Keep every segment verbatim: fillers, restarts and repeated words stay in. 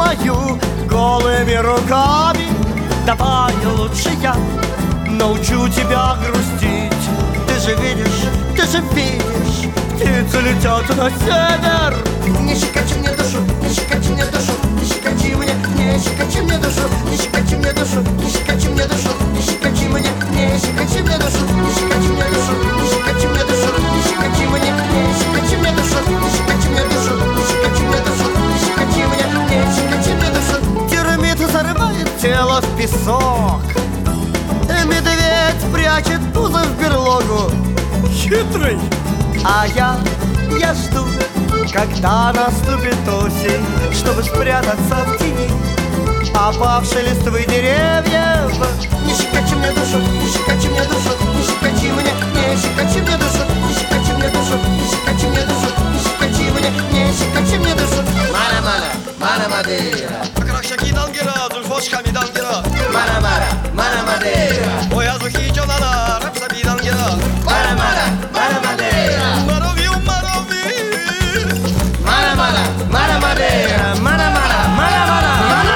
знаю голыми руками. Давай лучше я научу тебя грустить. Ты же видишь, ты же видишь, птицы летят на север. Не щекочи мне душу, не щекочи мне душу, не щекочи мне, не щекочи мне душу, не щекочи мне душу, не щекочи мне душу, не щекочи мне, не щекочи мне душу, не щекочи мне душу, не щекочи мне душу, не щекочи мне, не щекочи мне душу, не щекочи мне душу, не щекочи мне душу, не щекочи мне, не щекочи мне душу. Термит зарывает тело в песок, медведь прячет пузо в берлогу. Хитрый. А я, я жду, когда наступит осень, чтобы спрятаться в тени опавшей листвы деревьев. Не щекочи мне душу, не щекочи мне душу, не щекочи мне, не щекочи мне душу, не щекочи мне душу, не щекочи мне душу, не щекочи мне, не щекочи мне душу. Mara mara, mara madeira. Кращаки дангера, зульфошками дангера. Mara mara, mara madeira. Моя зухи чонана, рапсаби дангера. Mara mara, mara madeira. Маровиу, марови. Mara mara, mara madeira. Мара, мара, мара, мара, мара,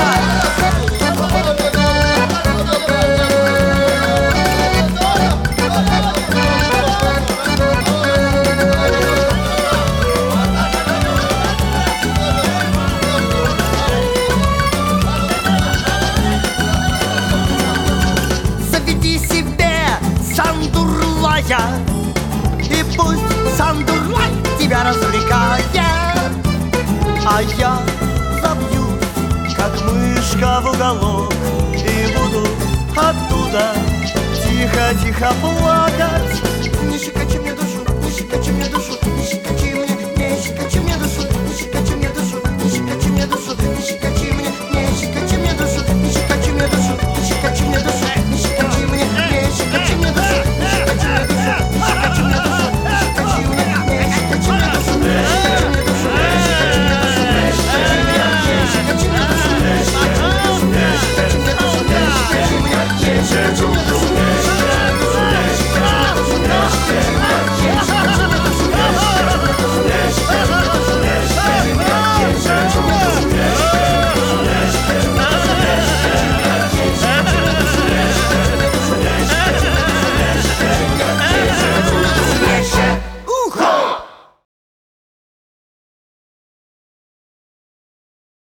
заведи себе сандурлая, и пусть сандурлай тебя развлекает. А я забьюсь, как мышка в уголок, и буду оттуда тихо-тихо плакать. Не щекочи мне душу, не щекочи мне душу, не щекочи